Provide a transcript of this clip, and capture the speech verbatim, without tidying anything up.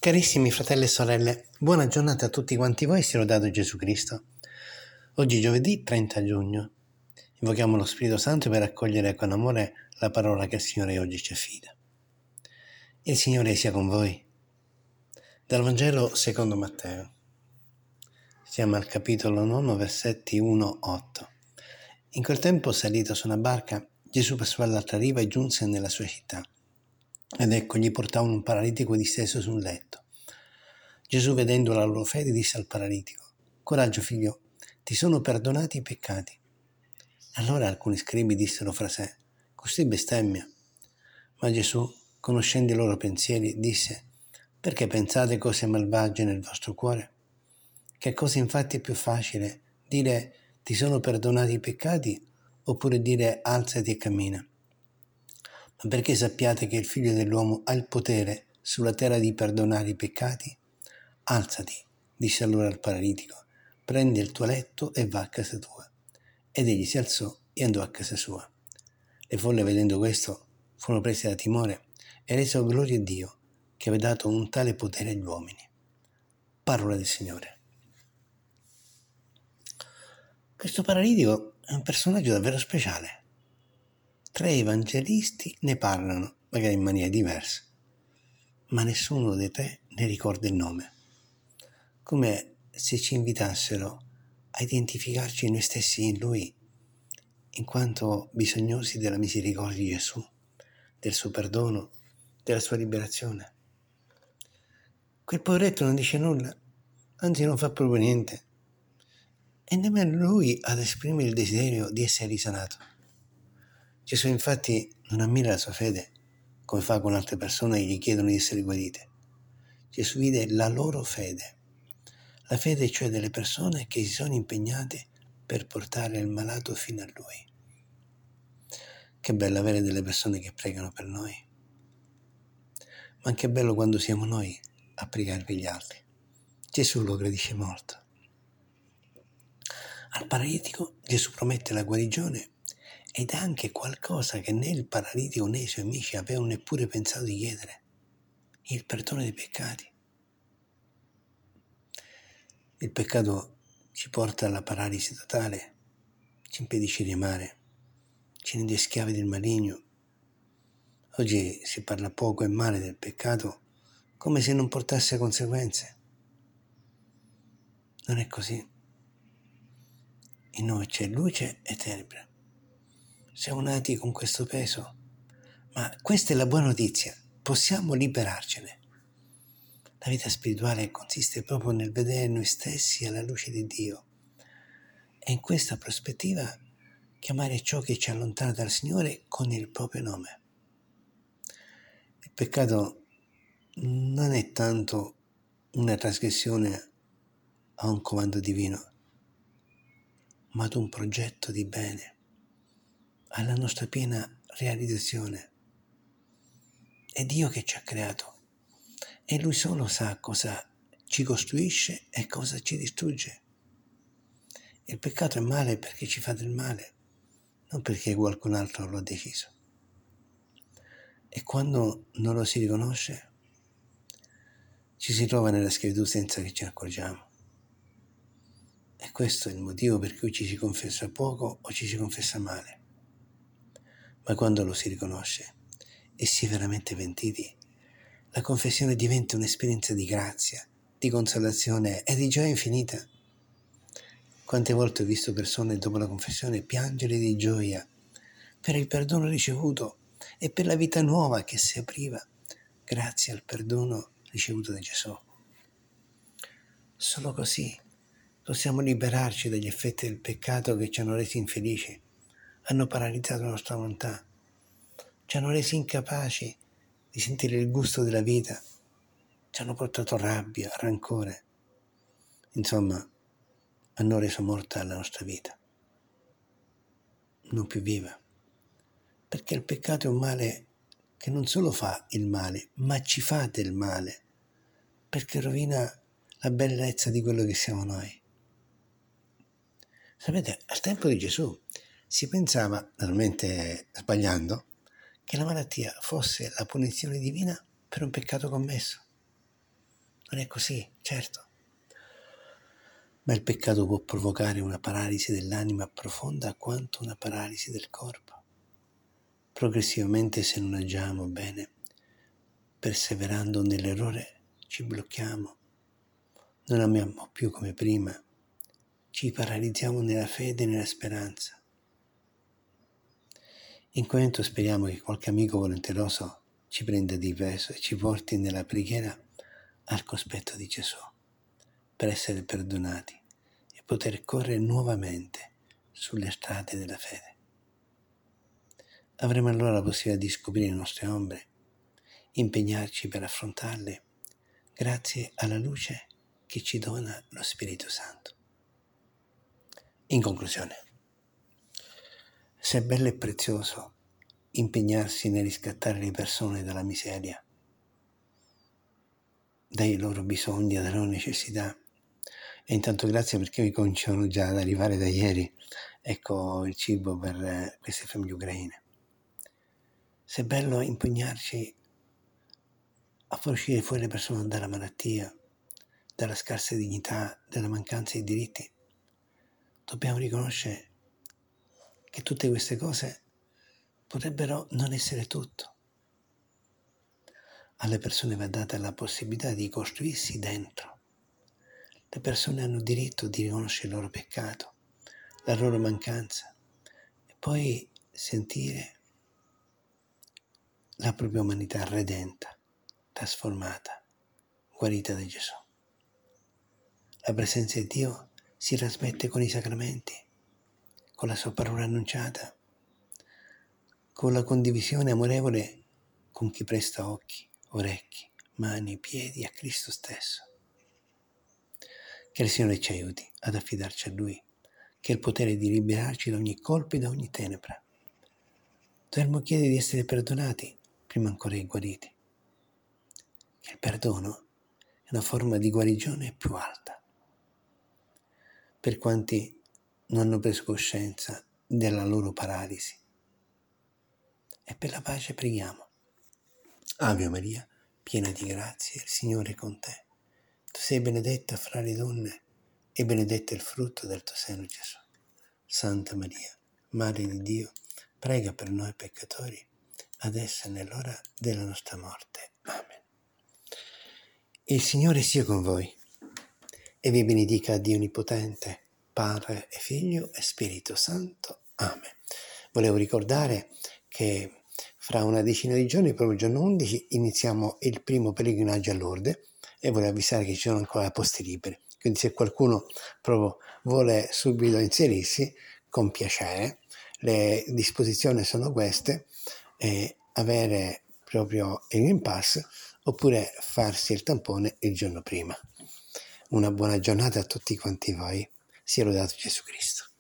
Carissimi fratelli e sorelle, buona giornata a tutti quanti voi, sia lodato Gesù Cristo. Oggi giovedì trenta giugno. Invochiamo lo Spirito Santo per accogliere con amore la parola che il Signore oggi ci affida. Il Signore sia con voi. Dal Vangelo secondo Matteo. Siamo al capitolo nove, versetti uno otto. In quel tempo, salito su una barca, Gesù passò all'altra riva e giunse nella sua città. Ed ecco, gli portavano un paralitico disteso su un letto. Gesù, vedendo la loro fede, disse al paralitico: «Coraggio, figlio, ti sono perdonati i peccati». Allora alcuni scribi dissero fra sé: «Costui bestemmia». Ma Gesù, conoscendo i loro pensieri, disse: «Perché pensate cose malvagie nel vostro cuore? Che cosa infatti è più facile, dire ti sono perdonati i peccati, oppure dire alzati e cammina? Ma perché sappiate che il Figlio dell'uomo ha il potere sulla terra di perdonare i peccati? Alzati, disse allora al paralitico, prendi il tuo letto e va a casa tua. Ed egli si alzò e andò a casa sua. Le folle, vedendo questo, furono prese da timore e resero gloria a Dio, che aveva dato un tale potere agli uomini. Parola del Signore. Questo paralitico è un personaggio davvero speciale. Tre evangelisti ne parlano, magari in maniera diversa, ma nessuno dei tre ne ricorda il nome. Come se ci invitassero a identificarci noi stessi in Lui, in quanto bisognosi della misericordia di Gesù, del suo perdono, della sua liberazione. Quel poveretto non dice nulla, anzi non fa proprio niente, e nemmeno lui ad esprimere il desiderio di essere risanato. Gesù infatti non ammira la sua fede, come fa con altre persone che gli chiedono di essere guarite. Gesù vide la loro fede, la fede cioè delle persone che si sono impegnate per portare il malato fino a Lui. Che bello avere delle persone che pregano per noi, ma anche bello quando siamo noi a pregare per gli altri. Gesù lo gradisce molto. Al paralitico Gesù promette la guarigione ed anche qualcosa che né il paralitico né i suoi amici avevano neppure pensato di chiedere: il perdono dei peccati. Il peccato ci porta alla paralisi totale, ci impedisce di amare, ci rende schiavi del maligno. Oggi si parla poco e male del peccato come se non portasse conseguenze. Non è così. In noi c'è luce e tenebre. Siamo nati con questo peso, ma questa è la buona notizia, possiamo liberarcene. La vita spirituale consiste proprio nel vedere noi stessi alla luce di Dio e in questa prospettiva chiamare ciò che ci allontana dal Signore con il proprio nome. Il peccato non è tanto una trasgressione a un comando divino, ma ad un progetto di bene, alla nostra piena realizzazione. È Dio che ci ha creato e Lui solo sa cosa ci costruisce e cosa ci distrugge. Il peccato è male perché ci fa del male, non perché qualcun altro lo ha deciso. E quando non lo si riconosce, ci si trova nella schiavitù senza che ce ne accorgiamo. E questo è il motivo per cui ci si confessa poco o ci si confessa male. Ma quando lo si riconosce e si è veramente pentiti, la confessione diventa un'esperienza di grazia, di consolazione e di gioia infinita. Quante volte ho visto persone dopo la confessione piangere di gioia per il perdono ricevuto e per la vita nuova che si apriva grazie al perdono ricevuto da Gesù. Solo così possiamo liberarci dagli effetti del peccato che ci hanno resi infelici, hanno paralizzato la nostra volontà, ci hanno resi incapaci di sentire il gusto della vita, ci hanno portato rabbia, rancore, insomma, hanno reso morta la nostra vita, non più viva, perché il peccato è un male che non solo fa il male, ma ci fa del male, perché rovina la bellezza di quello che siamo noi. Sapete, al tempo di Gesù si pensava, naturalmente sbagliando, che la malattia fosse la punizione divina per un peccato commesso. Non è così, certo. Ma il peccato può provocare una paralisi dell'anima profonda quanto una paralisi del corpo. Progressivamente, se non agiamo bene, perseverando nell'errore, ci blocchiamo, non amiamo più come prima, ci paralizziamo nella fede e nella speranza. In questo speriamo che qualche amico volenteroso ci prenda di peso e ci porti nella preghiera al cospetto di Gesù, per essere perdonati e poter correre nuovamente sulle strade della fede. Avremo allora la possibilità di scoprire le nostre ombre, impegnarci per affrontarle grazie alla luce che ci dona lo Spirito Santo. In conclusione, se è bello e prezioso impegnarsi nel riscattare le persone dalla miseria, dai loro bisogni, dalle loro necessità, e intanto grazie perché mi cominciano già ad arrivare da ieri, ecco, il cibo per queste famiglie ucraine. Se è bello impegnarci a far uscire fuori le persone dalla malattia, dalla scarsa dignità, dalla mancanza di diritti, dobbiamo riconoscere che tutte queste cose potrebbero non essere tutto. Alle persone va data la possibilità di costruirsi dentro. Le persone hanno diritto di riconoscere il loro peccato, la loro mancanza e poi sentire la propria umanità redenta, trasformata, guarita da Gesù. La presenza di Dio si trasmette con i sacramenti, con la sua parola annunciata, con la condivisione amorevole con chi presta occhi, orecchi, mani, piedi a Cristo stesso. Che il Signore ci aiuti ad affidarci a Lui, che ha il potere di liberarci da ogni colpo e da ogni tenebra. Dovremmo chiedere di essere perdonati prima ancora che guariti. Che il perdono è una forma di guarigione più alta. Per quanti non hanno preso coscienza della loro paralisi. E per la pace preghiamo. Ave Maria, piena di grazia, il Signore è con te. Tu sei benedetta fra le donne e benedetto è il frutto del tuo seno, Gesù. Santa Maria, Madre di Dio, prega per noi peccatori, adesso e nell'ora della nostra morte. Amen. Il Signore sia con voi e vi benedica Dio Onnipotente, Padre e Figlio e Spirito Santo. Amen. Volevo ricordare che fra una decina di giorni, proprio il giorno undici, iniziamo il primo pellegrinaggio a Lourdes e volevo avvisare che ci sono ancora posti liberi. Quindi se qualcuno proprio vuole subito inserirsi, con piacere. Le disposizioni sono queste, eh, avere proprio il Green Pass oppure farsi il tampone il giorno prima. Una buona giornata a tutti quanti voi. Sia lodato Gesù Cristo.